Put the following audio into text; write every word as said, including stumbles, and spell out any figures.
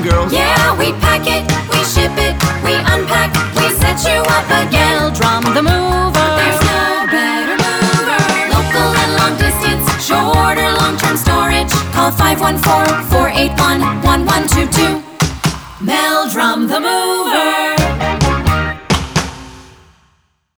girls? Yeah, we pack it, we ship it, we unpack, we set you up again. Meldrum the mover. There's no better mover. Local and long distance, short or long-term storage. Call five one four, four eight one, one one two two. Meldrum the mover.